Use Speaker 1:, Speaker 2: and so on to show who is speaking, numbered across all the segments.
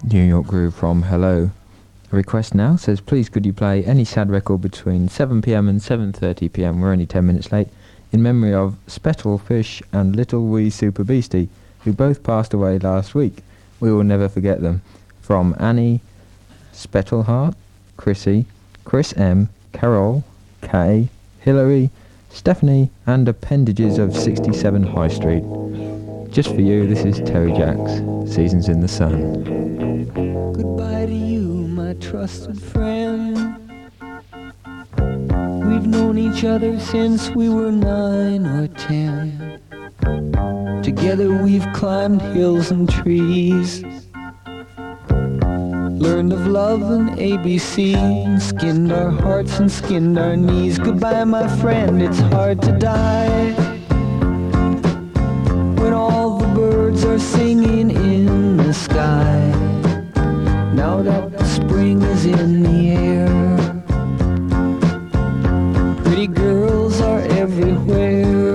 Speaker 1: New York Groove from Hello. A request now says, please could you play any sad record between 7pm and 7:30pm, we're only 10 minutes late, in memory of Spettle Fish and Little Wee Super Beastie, who both passed away last week. We will never forget them. From Annie, Spettlehart, Chrissy, Chris M, Carol, Kay, Hilary, Stephanie, and appendages of 67 High Street. Just for you, this is Terry Jacks, Seasons in the Sun.
Speaker 2: Goodbye to you, my trusted friend. We've known each other since we were 9 or 10. Together we've climbed hills and trees, learned of love and ABC, and skinned our hearts and skinned our knees. Goodbye, my friend, it's hard to die when all the birds are singing in the sky. Now that the spring is in the air, pretty girls are everywhere.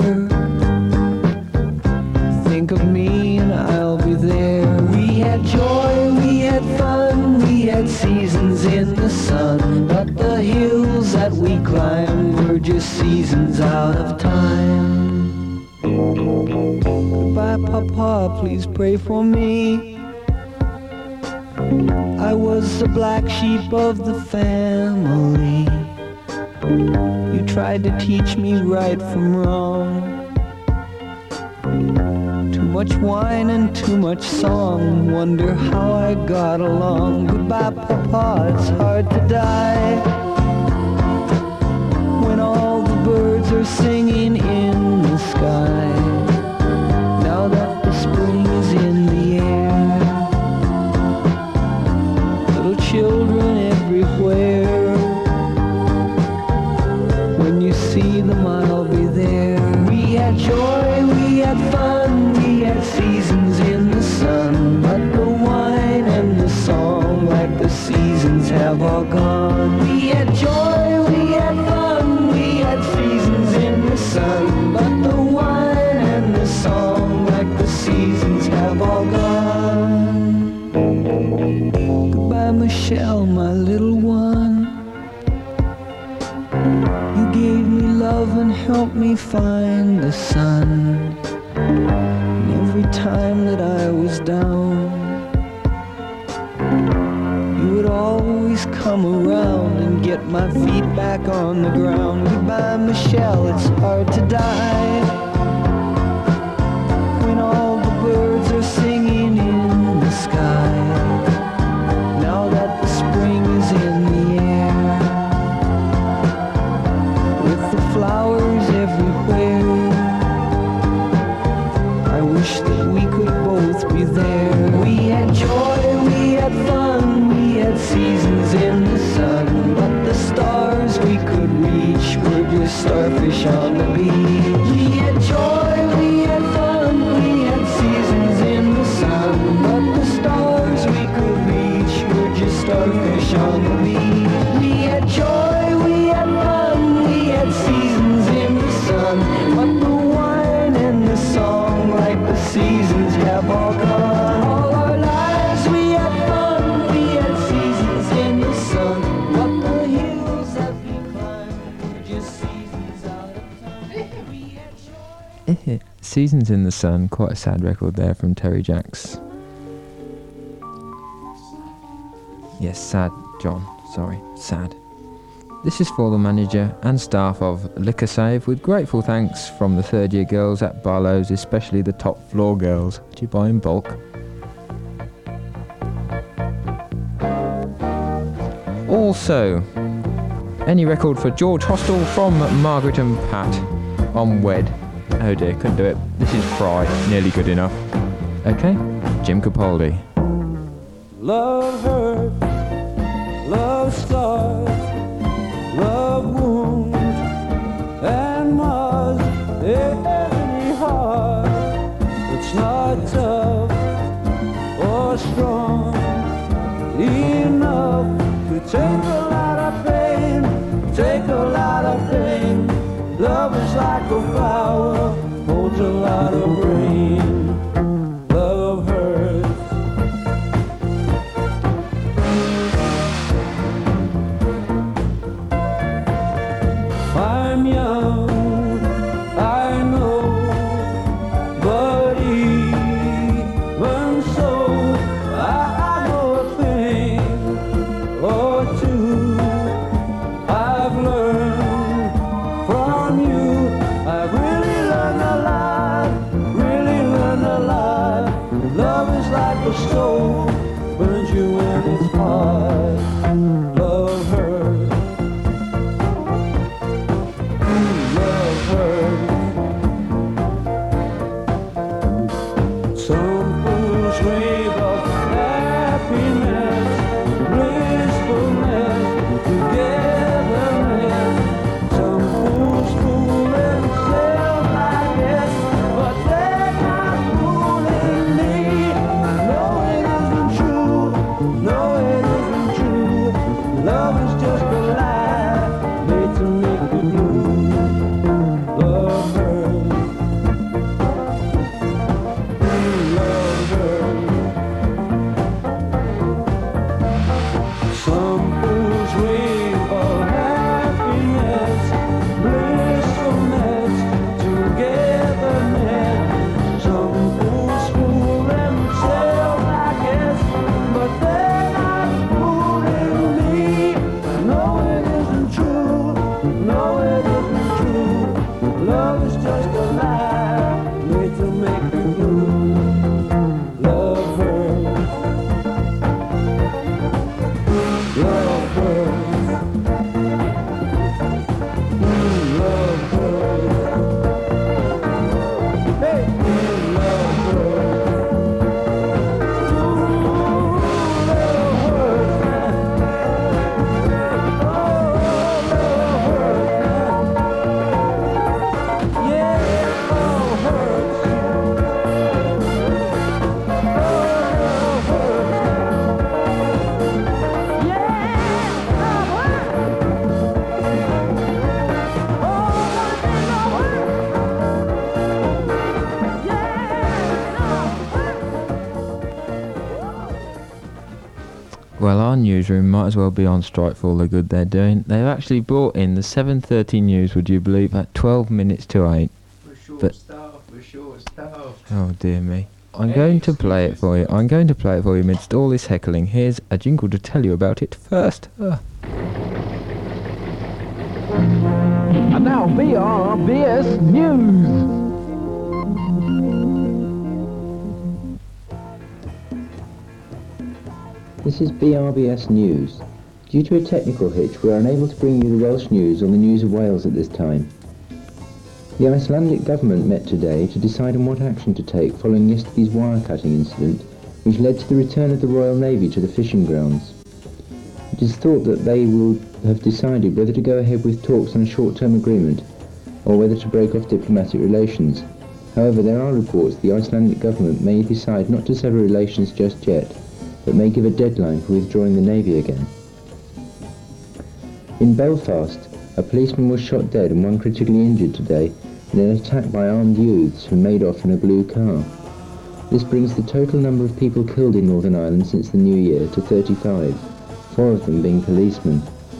Speaker 2: Think of me and I'll be there. We had joy, we had fun, we had seasons in the sun, but the hills that we climbed were just seasons out of time. Goodbye, Papa, please pray for me. I was the black sheep of the family. You tried to teach me right from wrong. Too much wine and too much song, wonder how I got along. Goodbye, Papa, it's hard to die when all the birds are singing in the sky. Now that the spring is in the air, little children everywhere. When you see them, I'll be there. We had joy, we had fun, we had seasons in the sun, but the wine and the song, like the seasons, have all gone. We had joy, we had fun, we had seasons in the sun, but the wine and the song, like the seasons, have all gone. Goodbye, Michelle, my little one. You gave me love and helped me find the sun. And every time that I was down, you would always come around and get my feet back on the ground. Goodbye, Michelle, it's hard to die when all the birds are singing in the sky. Now that the spring is in the air, with the flowers everywhere, I wish that we could both be there. We had joy, we had fun, we had seasons in the sun, but the stars we could reach were just starfish on the beach. We had joy, we had fun, we had seasons in the sun, but the stars we could reach were just starfish on the beach. We had joy, we had fun, we had seasons in the sun, but the wine and the song, like the seasons, have all gone. All our lives we had fun, we had seasons in the sun, but the hills that we climbed were just seasons out of time. We had joy.
Speaker 1: Seasons in the Sun, quite a sad record there from Terry Jacks. Yes, sad, John, sorry, sad. This is for the manager and staff of Liquor Save, with grateful thanks from the third year girls at Barlow's, especially the top floor girls. Do you buy in bulk? Also, any record for George Hostel from Margaret and Pat on Wed. Oh dear, couldn't do it. This is Fry, nearly good enough. Okay, Jim Capaldi.
Speaker 3: Love hurts, love scars, love wounds, and mars any heart that's not tough or strong enough to take a lot of pain, take a lot of pain. Love is like a flower, holds a lot of rain. Love hurts. love is just a lie made to make you blue. Love hurts. Love hurts. Love hurts. Hey, love hurts.
Speaker 1: Well, our newsroom might as well be on strike for all the good they're doing. They've actually brought in the 7:30 news, would you believe, at 12 minutes to 8.
Speaker 4: We're short
Speaker 1: But-
Speaker 4: staffed, we're short staffed.
Speaker 1: Oh dear me. I'm going to play it for you. I'm going to play it for you amidst all this heckling. Here's a jingle to tell you about it first.
Speaker 2: And now BRBS News.
Speaker 5: This is BRBS News. Due to a technical hitch, we are unable to bring you the Welsh news or the news of Wales at this time. The Icelandic government met today to decide on what action to take following yesterday's wire-cutting incident, which led to the return of the Royal Navy to the fishing grounds. It is thought that they will have decided whether to go ahead with talks on a short-term agreement or whether to break off diplomatic relations. However, there are reports the Icelandic government may decide not to sever relations just yet, but may give a deadline for withdrawing the Navy again. In Belfast, a policeman was shot dead and one critically injured today in an attack by armed youths who made off in a blue car. This brings the total number of people killed in Northern Ireland since the new year to 35, 4 of them being policemen.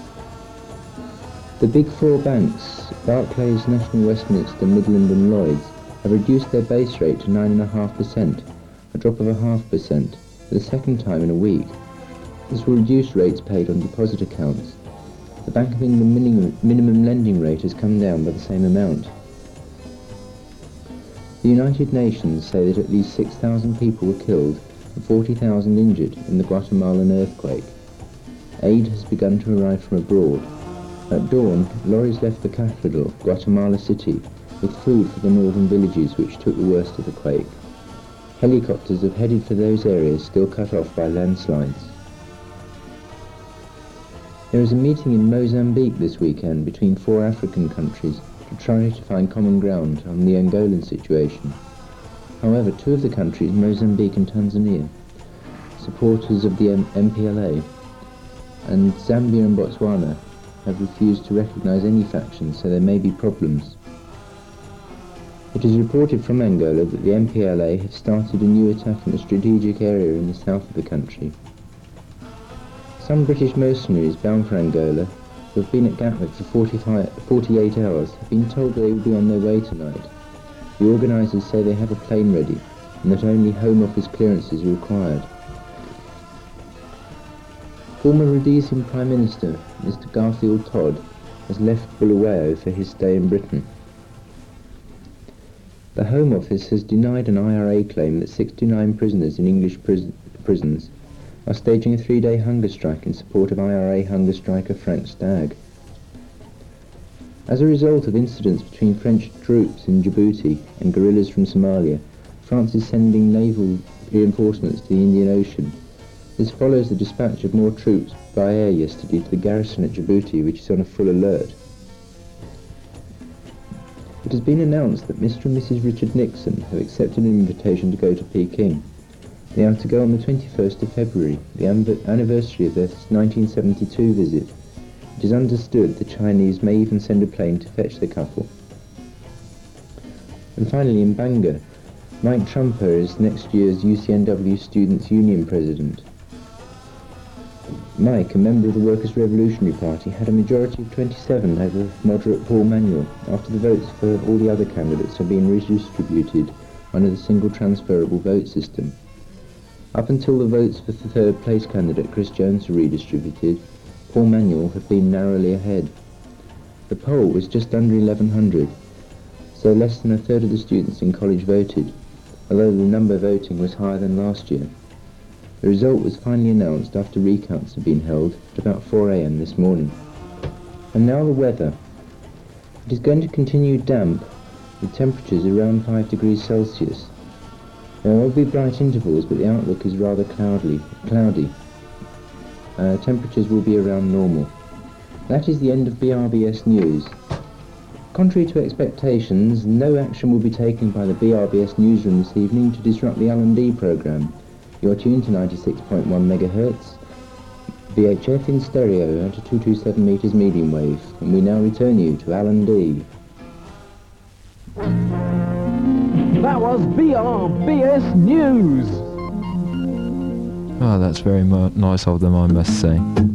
Speaker 5: The big 4 banks, Barclays, National Westminster, Midland and Lloyds, have reduced their base rate to 9.5%, a drop of 0.5%, for the second time in a week. This will reduce rates paid on deposit accounts. The Bank of England minimum lending rate has come down by the same amount. The United Nations say that at least 6,000 people were killed and 40,000 injured in the Guatemalan earthquake. Aid has begun to arrive from abroad. At dawn, lorries left the capital, Guatemala City, with food for the northern villages which took the worst of the quake. Helicopters have headed for those areas still cut off by landslides. There is a meeting in Mozambique this weekend between 4 African countries to try to find common ground on the Angolan situation. However, 2 of the countries, Mozambique and Tanzania, supporters of the MPLA, and Zambia and Botswana, have refused to recognise any factions, so there may be problems. It is reported from Angola that the MPLA have started a new attack in a strategic area in the south of the country. Some British mercenaries bound for Angola, who have been at Gatwick for 48 hours, have been told they will be on their way tonight. The organisers say they have a plane ready and that only Home Office clearances are required. Former Rhodesian Prime Minister, Mr Garfield Todd, has left Bulawayo for his stay in Britain. The Home Office has denied an IRA claim that 69 prisoners in English prisons are staging a 3-day hunger strike in support of IRA hunger striker Frank Stagg. As a result of incidents between French troops in Djibouti and guerrillas from Somalia, France is sending naval reinforcements to the Indian Ocean. This follows the dispatch of more troops by air yesterday to the garrison at Djibouti, which is on a full alert. It has been announced that Mr and Mrs Richard Nixon have accepted an invitation to go to Peking. They are to go on the 21st of February, the anniversary of their 1972 visit. It is understood the Chinese may even send a plane to fetch the couple. And finally, in Bangor, Mike Trumper is next year's UCNW Students' Union President. Mike, a member of the Workers' Revolutionary Party, had a majority of 27 over moderate Paul Manuel, after the votes for all the other candidates have been redistributed under the single transferable vote system. Up until the votes for the third place candidate Chris Jones were redistributed, Paul Manuel had been narrowly ahead. The poll was just under 1100, so less than a third of the students in college voted, although the number voting was higher than last year. The result was finally announced after recounts had been held at about 4 a.m. this morning. And now the weather. It is going to continue damp, with temperatures around 5 degrees Celsius. There will be bright intervals, but the outlook is rather cloudy. Temperatures will be around normal. That is the end of BRBS News. Contrary to expectations, no action will be taken by the BRBS newsroom this evening to disrupt the L&D programme. You're tuned to 96.1 MHz, VHF in stereo at a 227 metres medium wave, and we now return you to L&D.
Speaker 3: That was BRBS News.
Speaker 1: Oh, that's very nice of them, I must say.